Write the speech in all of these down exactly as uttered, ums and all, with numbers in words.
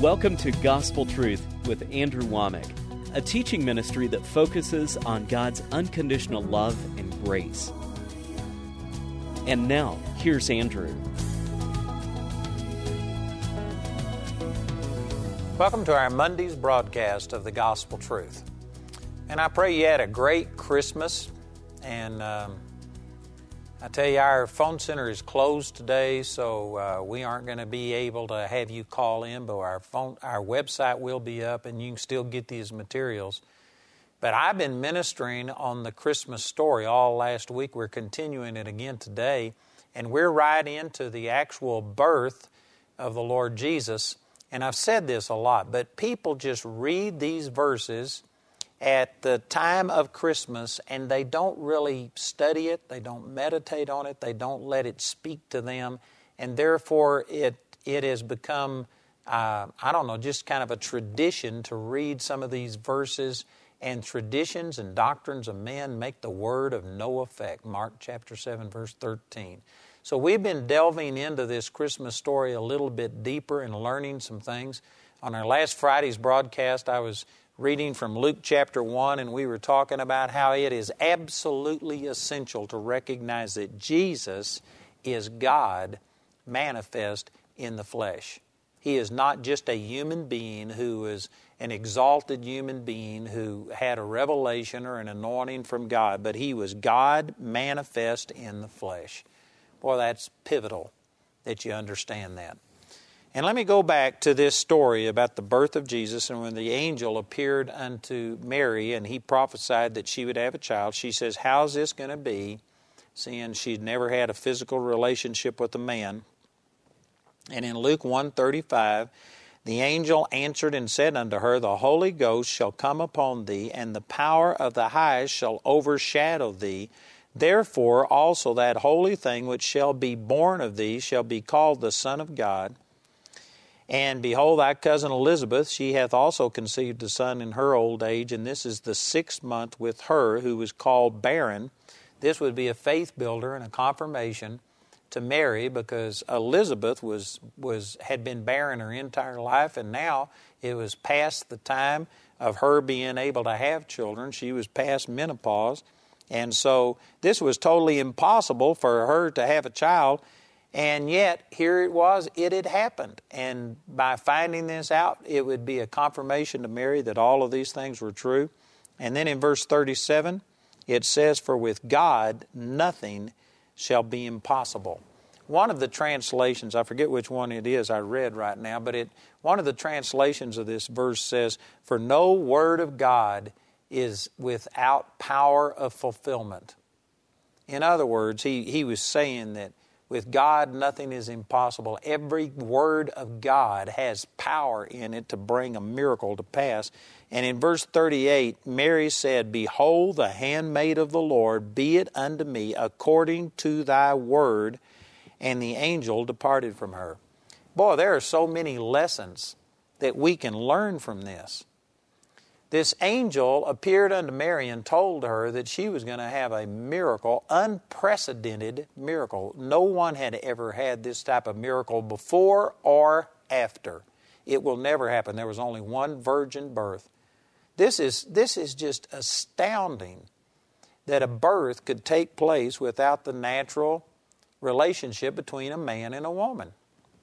Welcome to Gospel Truth with Andrew Womack, a teaching ministry that focuses on God's unconditional love and grace. And now, here's Andrew. Welcome to our Monday's broadcast of the Gospel Truth. And I pray you had a great Christmas. And um, I tell you, our phone center is closed today, so uh, we aren't going to be able to have you call in, but our phone, our website will be up, and you can still get these materials. But I've been ministering on the Christmas story all last week. We're continuing it again today, and we're right into the actual birth of the Lord Jesus. And I've said this a lot, but people just read these verses at the time of Christmas, and they don't really study it, they don't meditate on it, they don't let it speak to them, and therefore it it has become, uh, I don't know, just kind of a tradition to read some of these verses, and traditions and doctrines of men make the word of no effect. Mark chapter seven, verse thirteen. So we've been delving into this Christmas story a little bit deeper and learning some things. On our last Friday's broadcast, I was reading from Luke chapter one, and we were talking about how it is absolutely essential to recognize that Jesus is God manifest in the flesh. He is not just a human being who is an exalted human being who had a revelation or an anointing from God, but He was God manifest in the flesh. Boy, that's pivotal that you understand that. And let me go back to this story about the birth of Jesus, and when the angel appeared unto Mary and he prophesied that she would have a child, she says, how's this going to be, seeing she'd never had a physical relationship with a man? And in Luke one thirty-five, the angel answered and said unto her, the Holy Ghost shall come upon thee, and the power of the highest shall overshadow thee. Therefore also that holy thing which shall be born of thee shall be called the Son of God. And behold, thy cousin Elizabeth, she hath also conceived a son in her old age, and this is the sixth month with her, who was called barren. This would be a faith builder and a confirmation to Mary, because Elizabeth was was had been barren her entire life, and now it was past the time of her being able to have children. She was past menopause, and so this was totally impossible for her to have a child. And yet, here it was, it had happened. And by finding this out, it would be a confirmation to Mary that all of these things were true. And then in verse thirty-seven, it says, for with God nothing shall be impossible. One of the translations, I forget which one it is I read right now, but it one of the translations of this verse says, for no word of God is without power of fulfillment. In other words, he, he was saying that with God, nothing is impossible. Every word of God has power in it to bring a miracle to pass. And in verse thirty-eight, Mary said, behold, the handmaid of the Lord, be it unto me according to thy word. And the angel departed from her. Boy, there are so many lessons that we can learn from this. This angel appeared unto Mary and told her that she was going to have a miracle, unprecedented miracle. No one had ever had this type of miracle before or after. It will never happen. There was only one virgin birth. This is, this is just astounding that a birth could take place without the natural relationship between a man and a woman.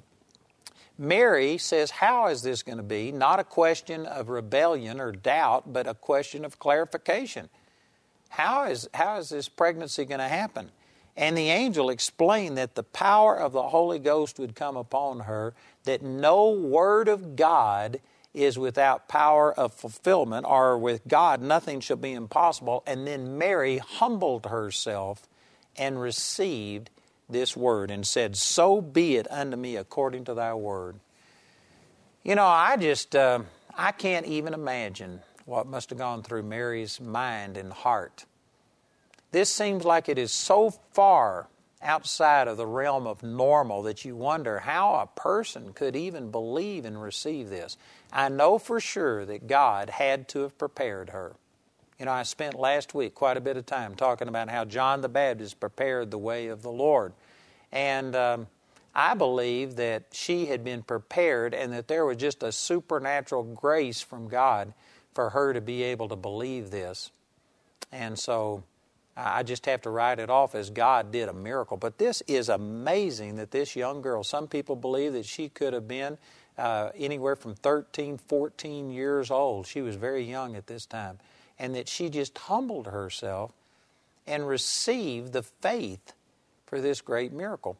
Mary says, how is this going to be? Not a question of rebellion or doubt, but a question of clarification. How is, how is this pregnancy going to happen? And the angel explained that the power of the Holy Ghost would come upon her, that no word of God is without power of fulfillment, or with God nothing shall be impossible. And then Mary humbled herself and received this word and said, so be it unto me according to thy word. You know, I just, uh, I can't even imagine what must have gone through Mary's mind and heart. This seems like it is so far outside of the realm of normal that you wonder how a person could even believe and receive this. I know for sure that God had to have prepared her. You know, I spent last week quite a bit of time talking about how John the Baptist prepared the way of the Lord. And um, I believe that she had been prepared and that there was just a supernatural grace from God for her to be able to believe this. And so I just have to write it off as God did a miracle. But this is amazing that this young girl, some people believe that she could have been uh, anywhere from thirteen, fourteen years old. She was very young at this time. And that she just humbled herself and received the faith for this great miracle.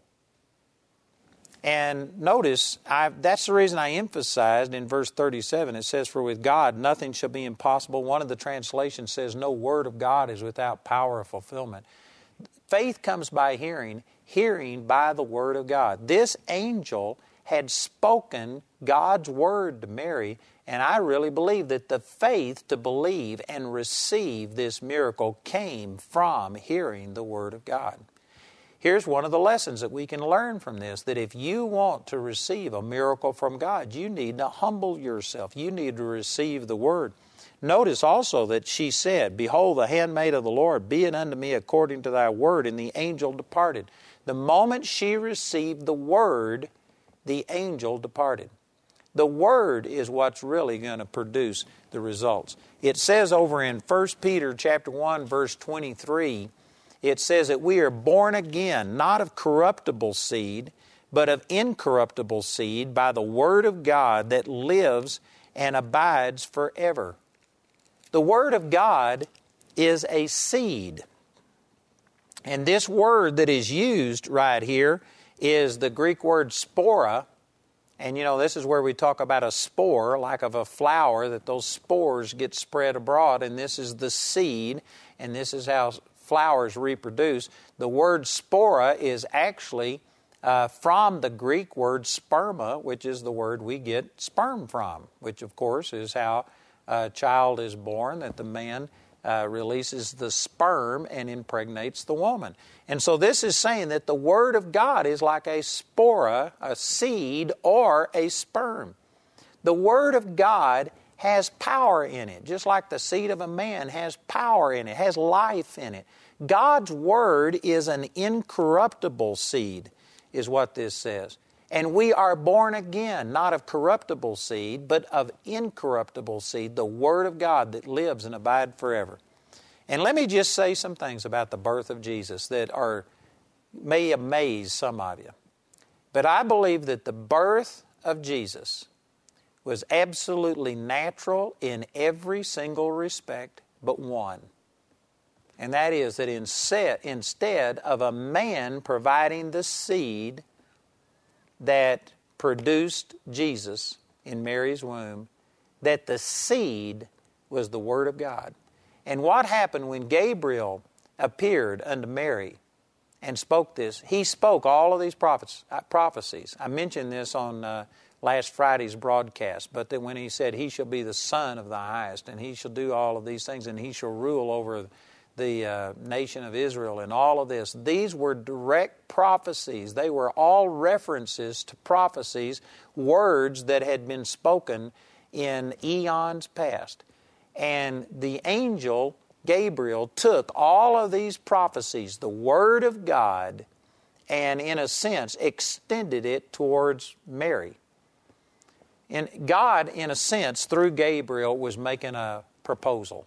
And notice, I, that's the reason I emphasized in verse thirty-seven. It says, "For with God nothing shall be impossible." One of the translations says, "No word of God is without power of fulfillment." Faith comes by hearing, hearing by the word of God. This angel had spoken God's word to Mary, and I really believe that the faith to believe and receive this miracle came from hearing the word of God. Here's one of the lessons that we can learn from this, that if you want to receive a miracle from God, you need to humble yourself. You need to receive the Word. Notice also that she said, "Behold, the handmaid of the Lord, be it unto me according to thy word," and the angel departed. The moment she received the Word, the angel departed. The Word is what's really going to produce the results. It says over in First Peter chapter one, verse twenty-three, it says that we are born again, not of corruptible seed, but of incorruptible seed by the Word of God that lives and abides forever. The Word of God is a seed. And this word that is used right here is the Greek word spora. And you know, this is where we talk about a spore, like of a flower, that those spores get spread abroad, and this is the seed, and this is how flowers reproduce. The word spora is actually uh, from the Greek word sperma, which is the word we get sperm from, which of course is how a child is born, that the man uh, releases the sperm and impregnates the woman. And so this is saying that the Word of God is like a spora, a seed, or a sperm. The Word of God has power in it, just like the seed of a man has power in it, has life in it. God's Word is an incorruptible seed, is what this says. And we are born again, not of corruptible seed, but of incorruptible seed, the Word of God that lives and abides forever. And let me just say some things about the birth of Jesus that are may amaze some of you. But I believe that the birth of Jesus was absolutely natural in every single respect but one. And that is that instead of a man providing the seed that produced Jesus in Mary's womb, that the seed was the Word of God. And what happened when Gabriel appeared unto Mary and spoke this? He spoke all of these prophets, uh, prophecies. I mentioned this on uh, last Friday's broadcast, but then when he said, "He shall be the Son of the Highest, and he shall do all of these things, and he shall rule over the uh, nation of Israel," and all of this. These were direct prophecies. They were all references to prophecies, words that had been spoken in eons past. And the angel Gabriel took all of these prophecies, the Word of God, and in a sense extended it towards Mary. And God, in a sense, through Gabriel, was making a proposal.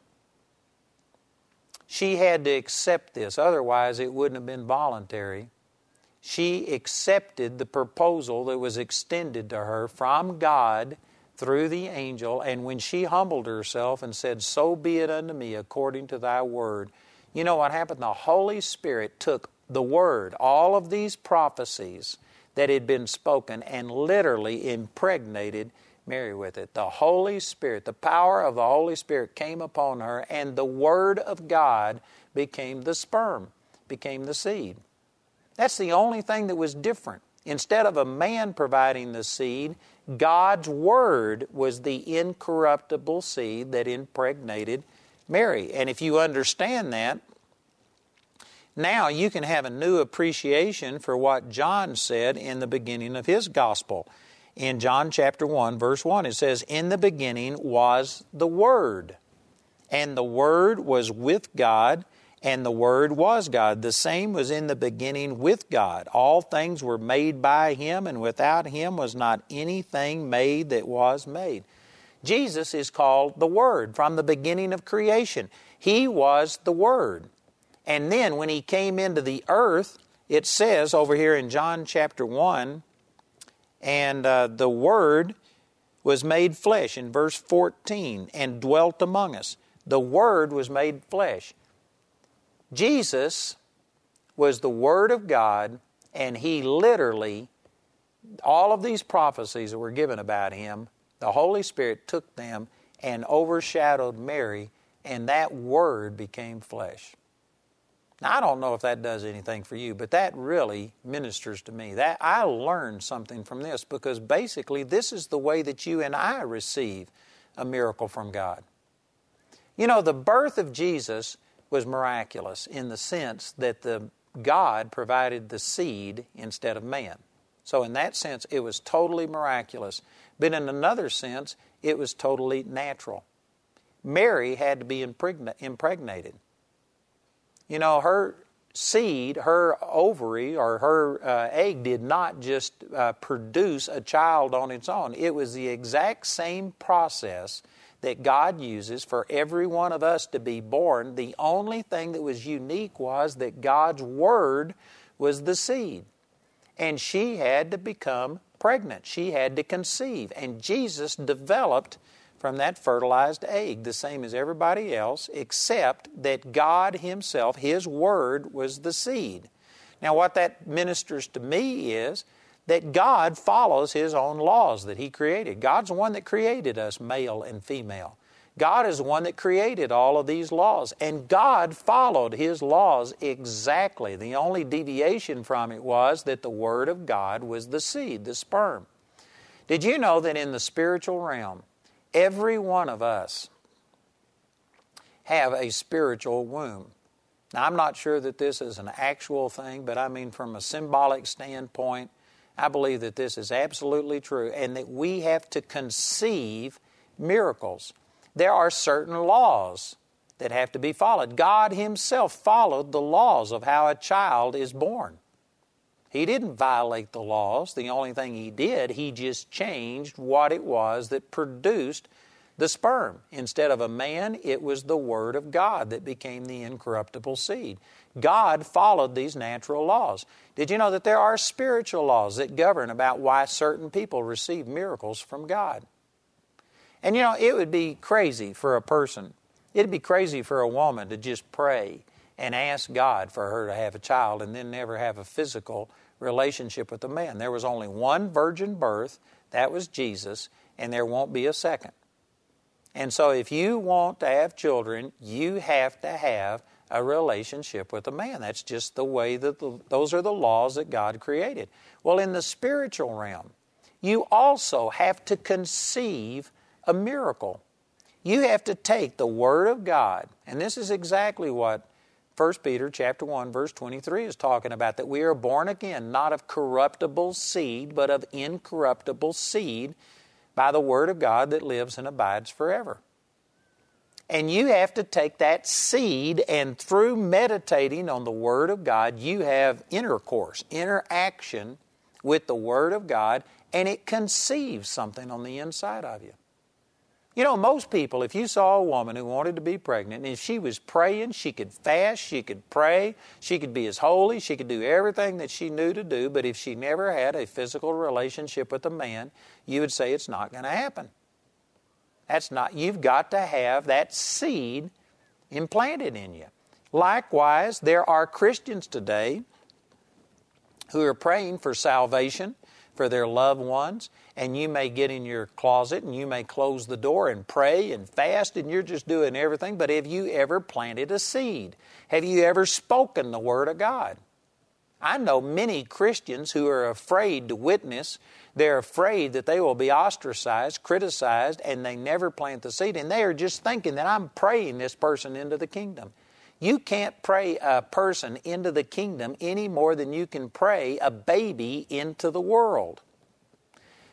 She had to accept this, otherwise it wouldn't have been voluntary. She accepted the proposal that was extended to her from God through the angel, and when she humbled herself and said, "So be it unto me according to thy word," you know what happened? The Holy Spirit took the word, all of these prophecies that had been spoken, and literally impregnated Mary with it. The Holy Spirit, the power of the Holy Spirit came upon her, and the Word of God became the sperm, became the seed. That's the only thing that was different. Instead of a man providing the seed, God's Word was the incorruptible seed that impregnated Mary. And if you understand that, now you can have a new appreciation for what John said in the beginning of his gospel. In John chapter one, verse one, it says, "In the beginning was the Word, and the Word was with God, And the Word was God. The same was in the beginning with God. All things were made by Him, and without Him was not anything made that was made. Jesus is called the Word from the beginning of creation. He was the Word. And then when He came into the earth, it says over here in John chapter one, and uh, the Word was made flesh in verse fourteen and dwelt among us. The Word was made flesh. Jesus was the Word of God, and He literally, all of these prophecies that were given about Him, the Holy Spirit took them and overshadowed Mary, and that Word became flesh. Now, I don't know if that does anything for you, but that really ministers to me. That I learned something from this, because basically this is the way that you and I receive a miracle from God. You know, the birth of Jesus was miraculous in the sense that the God provided the seed instead of man. So in that sense, it was totally miraculous. But in another sense, it was totally natural. Mary had to be impregna- impregnated. You know, her seed, her ovary or her uh, egg did not just uh, produce a child on its own. It was the exact same process that God uses for every one of us to be born. The only thing that was unique was that God's Word was the seed. And she had to become pregnant. She had to conceive. And Jesus developed from that fertilized egg, the same as everybody else, except that God Himself, His Word, was the seed. Now, what that ministers to me is that God follows His own laws that He created. God's the one that created us, male and female. God is the one that created all of these laws, and God followed His laws exactly. The only deviation from it was that the Word of God was the seed, the sperm. Did you know that in the spiritual realm, every one of us have a spiritual womb? Now, I'm not sure that this is an actual thing, but I mean from a symbolic standpoint, I believe that this is absolutely true, and that we have to conceive miracles. There are certain laws that have to be followed. God Himself followed the laws of how a child is born. He didn't violate the laws. The only thing He did, He just changed what it was that produced the sperm. Instead of a man, it was the Word of God that became the incorruptible seed. God followed these natural laws. Did you know that there are spiritual laws that govern about why certain people receive miracles from God? And you know, it would be crazy for a person, it'd be crazy for a woman to just pray and ask God for her to have a child and then never have a physical relationship with a man. There was only one virgin birth, that was Jesus, and there won't be a second. And so if you want to have children, you have to have a relationship with a man. That's just the way that the, those are the laws that God created. Well, in the spiritual realm, you also have to conceive a miracle. You have to take the Word of God, and this is exactly what First Peter chapter one, verse twenty-three is talking about, that we are born again, not of corruptible seed, but of incorruptible seed by the Word of God that lives and abides forever. And you have to take that seed, and through meditating on the Word of God, you have intercourse, interaction with the Word of God, and it conceives something on the inside of you. You know, most people, if you saw a woman who wanted to be pregnant, and if she was praying, she could fast, she could pray, she could be as holy, she could do everything that she knew to do, but if she never had a physical relationship with a man, you would say it's not going to happen. That's not, you've got to have that seed implanted in you. Likewise, there are Christians today who are praying for salvation for their loved ones, and you may get in your closet and you may close the door and pray and fast, and you're just doing everything, but have you ever planted a seed? Have you ever spoken the Word of God? I know many Christians who are afraid to witness. They're afraid that they will be ostracized, criticized, and they never plant the seed, and they are just thinking that I'm praying this person into the kingdom. You can't pray a person into the kingdom any more than you can pray a baby into the world.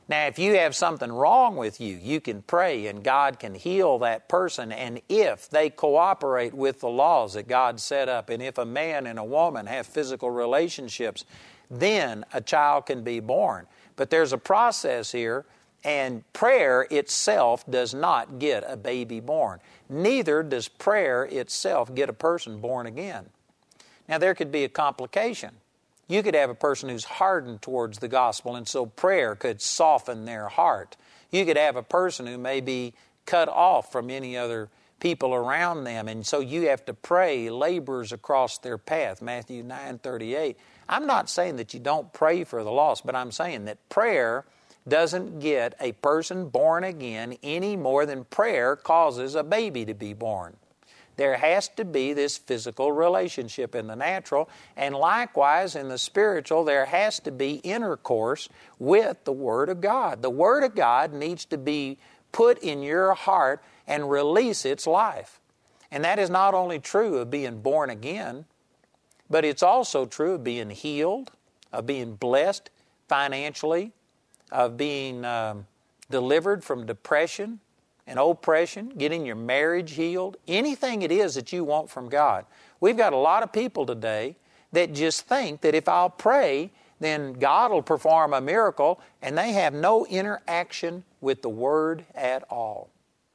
Now, if you have something wrong with you, you can pray and God can heal that person. And if they cooperate with the laws that God set up, and if a man and a woman have physical relationships, then a child can be born. But there's a process here, and prayer itself does not get a baby born. Neither does prayer itself get a person born again. Now, there could be a complication. You could have a person who's hardened towards the gospel, and so prayer could soften their heart. You could have a person who may be cut off from any other people around them, and so you have to pray laborers across their path, Matthew nine thirty-eight. I'm not saying that you don't pray for the lost, but I'm saying that prayer doesn't get a person born again any more than prayer causes a baby to be born. There has to be this physical relationship in the natural, and likewise in the spiritual, there has to be intercourse with the Word of God. The Word of God needs to be put in your heart and release its life. And that is not only true of being born again, but it's also true of being healed, of being blessed financially, of being um, delivered from depression and oppression, getting your marriage healed, anything it is that you want from God. We've got a lot of people today that just think that if I'll pray, then God will perform a miracle, and they have no interaction with the Word at all.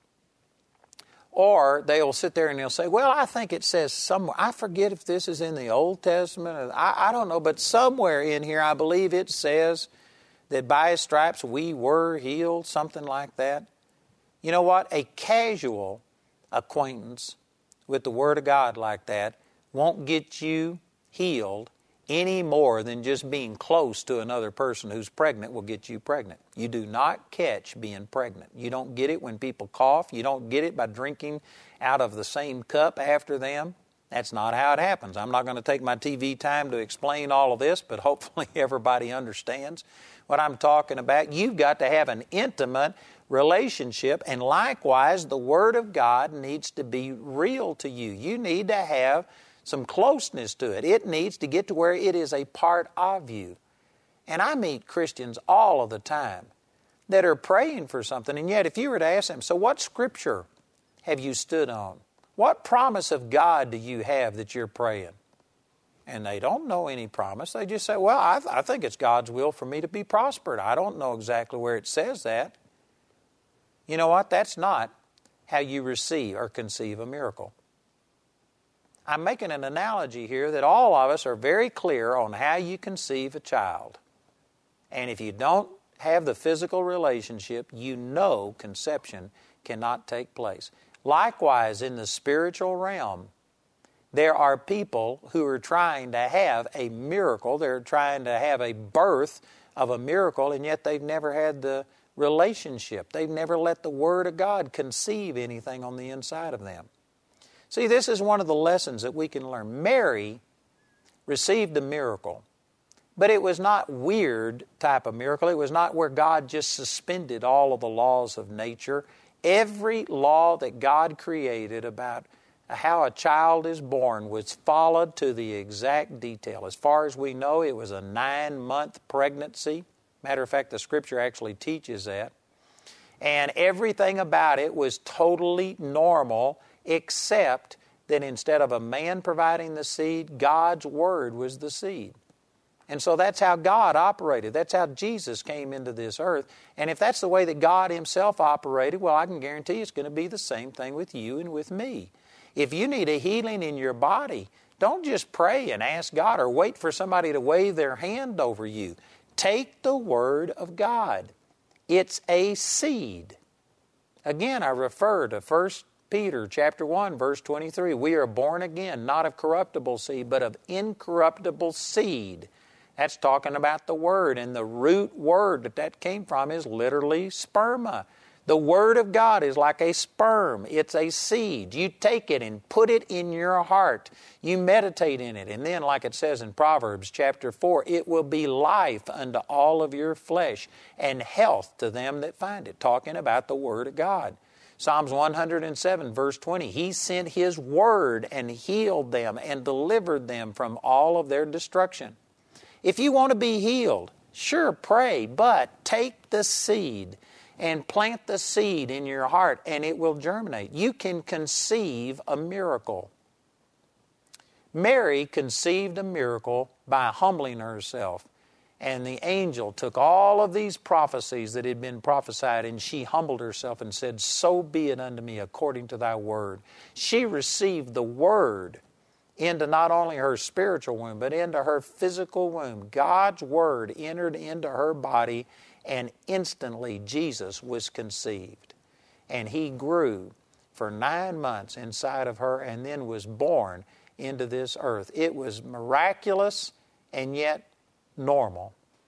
Or they'll sit there and they'll say, well, I think it says somewhere, I forget if this is in the Old Testament, or I, I don't know, but somewhere in here I believe it says that by His stripes we were healed, something like that. You know what? A casual acquaintance with the Word of God like that won't get you healed any more than just being close to another person who's pregnant will get you pregnant. You do not catch being pregnant. You don't get it when people cough. You don't get it by drinking out of the same cup after them. That's not how it happens. I'm not going to take my T V time to explain all of this, but hopefully everybody understands what I'm talking about. You've got to have an intimate relationship, and likewise the Word of God needs to be real to you. You need to have some closeness to it. It needs to get to where it is a part of you. And I meet Christians all of the time that are praying for something, and yet if you were to ask them, so what scripture have you stood on? What promise of God do you have that you're praying? And they don't know any promise. They just say, well, I, th- I think it's God's will for me to be prospered. I don't know exactly where it says that. You know what? That's not how you receive or conceive a miracle. I'm making an analogy here that all of us are very clear on how you conceive a child. And if you don't have the physical relationship, you know conception cannot take place. Likewise, in the spiritual realm, there are people who are trying to have a miracle. They're trying to have a birth of a miracle, and yet they've never had the relationship. They've never let the Word of God conceive anything on the inside of them. See, this is one of the lessons that we can learn. Mary received a miracle, but it was not weird type of miracle. It was not where God just suspended all of the laws of nature. Every law that God created about how a child is born was followed to the exact detail. As far as we know, it was a nine-month pregnancy. Matter of fact, the Scripture actually teaches that. And everything about it was totally normal, except that instead of a man providing the seed, God's Word was the seed. And so that's how God operated. That's how Jesus came into this earth. And if that's the way that God Himself operated, well, I can guarantee it's going to be the same thing with you and with me. If you need a healing in your body, don't just pray and ask God or wait for somebody to wave their hand over you. Take the Word of God. It's a seed. Again, I refer to First Peter chapter one, verse twenty-three. We are born again, not of corruptible seed, but of incorruptible seed. That's talking about the Word, and the root word that that came from is literally sperma. The Word of God is like a sperm. It's a seed. You take it and put it in your heart. You meditate in it. And then, like it says in Proverbs chapter four, it will be life unto all of your flesh and health to them that find it. Talking about the Word of God. Psalms one hundred seven, verse twenty, He sent His Word and healed them and delivered them from all of their destruction. If you want to be healed, Sure, pray, but take the seed and plant the seed in your heart, and it will germinate. You can conceive a miracle. Mary conceived a miracle by humbling herself. And the angel took all of these prophecies that had been prophesied, and she humbled herself and said, "So be it unto me according to thy word." She received the word into not only her spiritual womb, but into her physical womb. God's word entered into her body, and instantly Jesus was conceived. And he grew for nine months inside of her and then was born into this earth. It was miraculous and yet normal.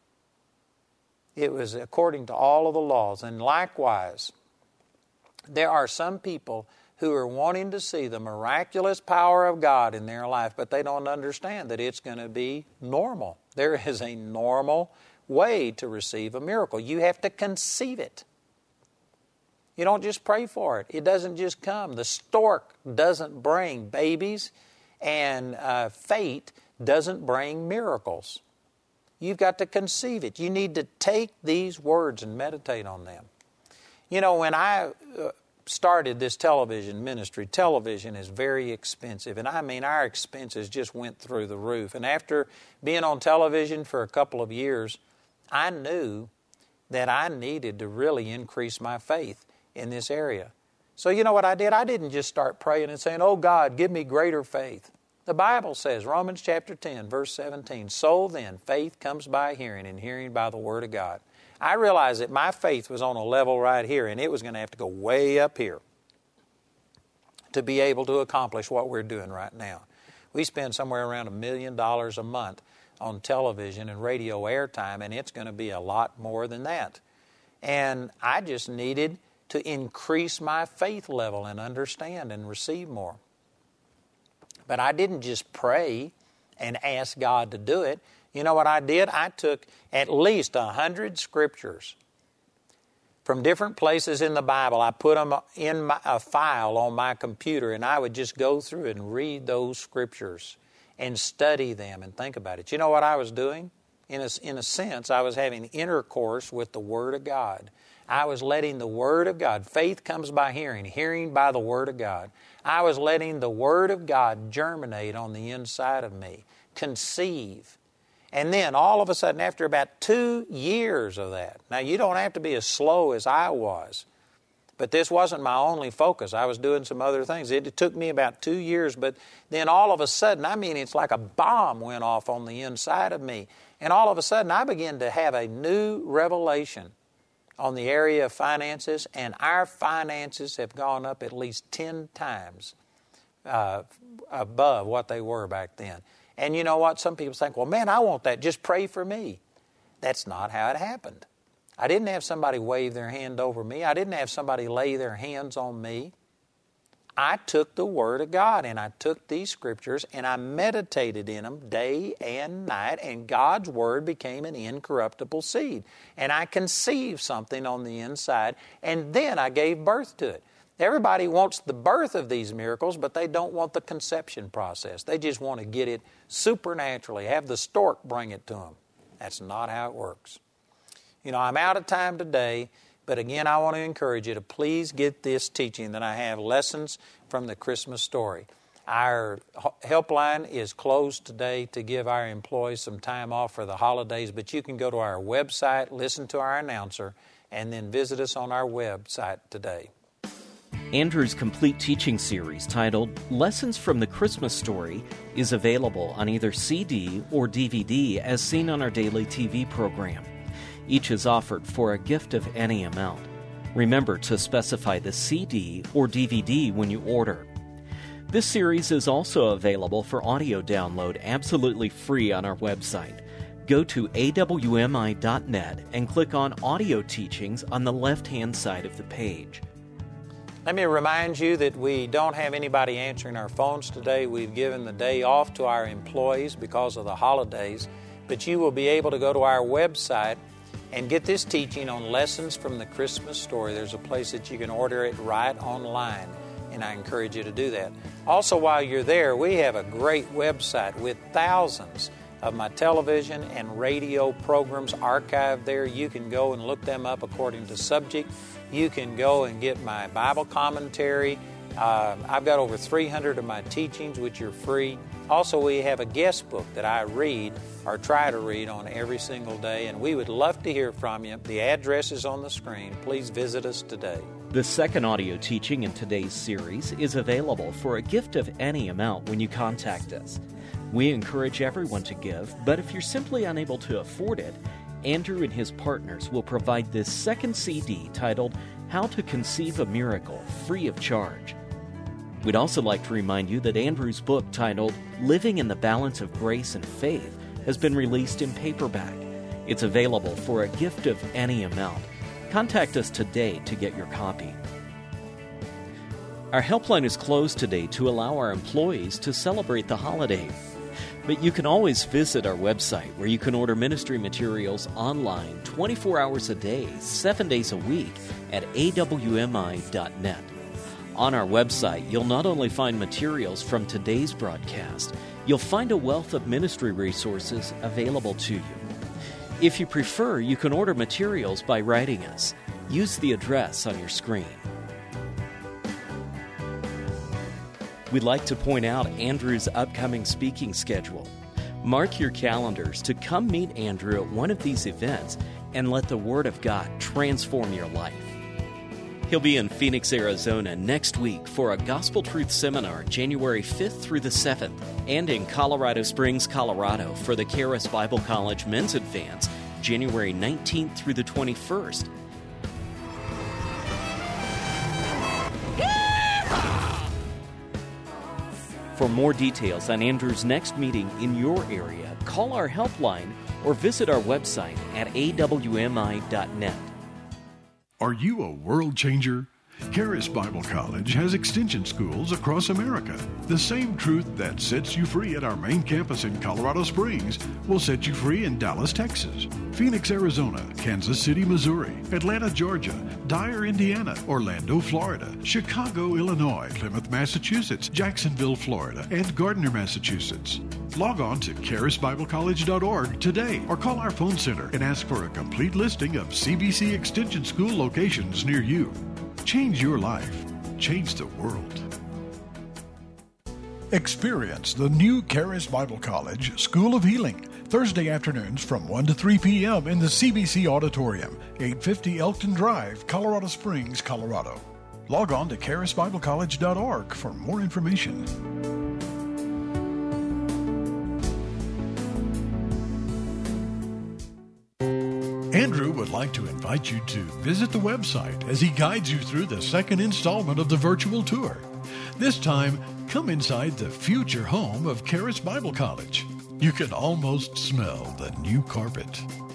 It was according to all of the laws. And likewise, there are some people who are wanting to see the miraculous power of God in their life, but they don't understand that it's going to be normal. There is a normal way to receive a miracle. You have to conceive it. You don't just pray for it. It doesn't just come. The stork doesn't bring babies, and uh, fate doesn't bring miracles. You've got to conceive it. You need to take these words and meditate on them. You know, when I uh, started this television ministry, television is very expensive. And I mean, our expenses just went through the roof. And after being on television for a couple of years, I knew that I needed to really increase my faith in this area. So you know what I did? I didn't just start praying and saying, "Oh God, give me greater faith." The Bible says, Romans chapter ten, verse seventeen, "So then, faith comes by hearing, and hearing by the Word of God." I realized that my faith was on a level right here, and it was going to have to go way up here to be able to accomplish what we're doing right now. We spend somewhere around a million dollars a month on television and radio airtime, and it's going to be a lot more than that. And I just needed to increase my faith level and understand and receive more. But I didn't just pray and ask God to do it. You know what I did? I took at least a hundred scriptures from different places in the Bible. I put them in my, a file on my computer, and I would just go through and read those scriptures and study them and think about it. You know what I was doing? In a, in a sense, I was having intercourse with the Word of God. I was letting the Word of God, faith comes by hearing, hearing by the Word of God. I was letting the Word of God germinate on the inside of me, conceive. And then all of a sudden, after about two years of that, now you don't have to be as slow as I was, but this wasn't my only focus. I was doing some other things. It, it took me about two years, but then all of a sudden, I mean, it's like a bomb went off on the inside of me. And all of a sudden, I began to have a new revelation on the area of finances, and our finances have gone up at least ten times uh, above what they were back then. And you know what? Some people think, "Well, man, I want that. Just pray for me." That's not how it happened. I didn't have somebody wave their hand over me. I didn't have somebody lay their hands on me. I took the Word of God, and I took these scriptures, and I meditated in them day and night, and God's Word became an incorruptible seed. And I conceived something on the inside, and then I gave birth to it. Everybody wants the birth of these miracles, but they don't want the conception process. They just want to get it supernaturally, have the stork bring it to them. That's not how it works. You know, I'm out of time today, but again, I want to encourage you to please get this teaching that I have, Lessons from the Christmas Story. Our helpline is closed today to give our employees some time off for the holidays, but you can go to our website, listen to our announcer, and then visit us on our website today. Andrew's complete teaching series titled Lessons from the Christmas Story is available on either C D or D V D as seen on our daily T V program. Each is offered for a gift of any amount. Remember to specify the C D or D V D when you order. This series is also available for audio download absolutely free on our website. Go to A W M I dot net and click on Audio Teachings on the left-hand side of the page. Let me remind you that we don't have anybody answering our phones today. We've given the day off to our employees because of the holidays. But you will be able to go to our website and get this teaching on Lessons from the Christmas Story. There's a place that you can order it right online, and I encourage you to do that. Also, while you're there, we have a great website with thousands of my television and radio programs archived there. You can go and look them up according to subject. You can go and get my Bible commentary. Uh, I've got over three hundred of my teachings, which are free. Also, we have a guest book that I read or try to read on every single day, and we would love to hear from you. The address is on the screen. Please visit us today. The second audio teaching in today's series is available for a gift of any amount when you contact us. We encourage everyone to give, but if you're simply unable to afford it, Andrew and his partners will provide this second C D titled How to Conceive a Miracle, free of charge. We'd also like to remind you that Andrew's book titled Living in the Balance of Grace and Faith has been released in paperback. It's available for a gift of any amount. Contact us today to get your copy. Our helpline is closed today to allow our employees to celebrate the holiday. But you can always visit our website where you can order ministry materials online twenty-four hours a day, seven days a week at A W M I dot net. On our website, you'll not only find materials from today's broadcast, you'll find a wealth of ministry resources available to you. If you prefer, you can order materials by writing us. Use the address on your screen. We'd like to point out Andrew's upcoming speaking schedule. Mark your calendars to come meet Andrew at one of these events and let the Word of God transform your life. He'll be in Phoenix, Arizona next week for a Gospel Truth Seminar January fifth through the seventh, and in Colorado Springs, Colorado for the Charis Bible College Men's Advance January nineteenth through the twenty-first. For more details on Andrew's next meeting in your area, call our helpline or visit our website at A W M I dot net. Are you a world changer? Charis Bible College has extension schools across America. The same truth that sets you free at our main campus in Colorado Springs will set you free in Dallas, Texas, Phoenix, Arizona, Kansas City, Missouri, Atlanta, Georgia, Dyer, Indiana, Orlando, Florida, Chicago, Illinois, Plymouth, Massachusetts, Jacksonville, Florida, and Gardner, Massachusetts. Log on to charis bible college dot org today or call our phone center and ask for a complete listing of C B C Extension School locations near you. Change your life. Change the world. Experience the new Charis Bible College School of Healing, Thursday afternoons from one to three p.m. in the C B C Auditorium, eight fifty Elkton Drive, Colorado Springs, Colorado. Log on to charis bible college dot org for more information. Andrew would like to invite you to visit the website as he guides you through the second installment of the virtual tour. This time, come inside the future home of Charis Bible College. You can almost smell the new carpet.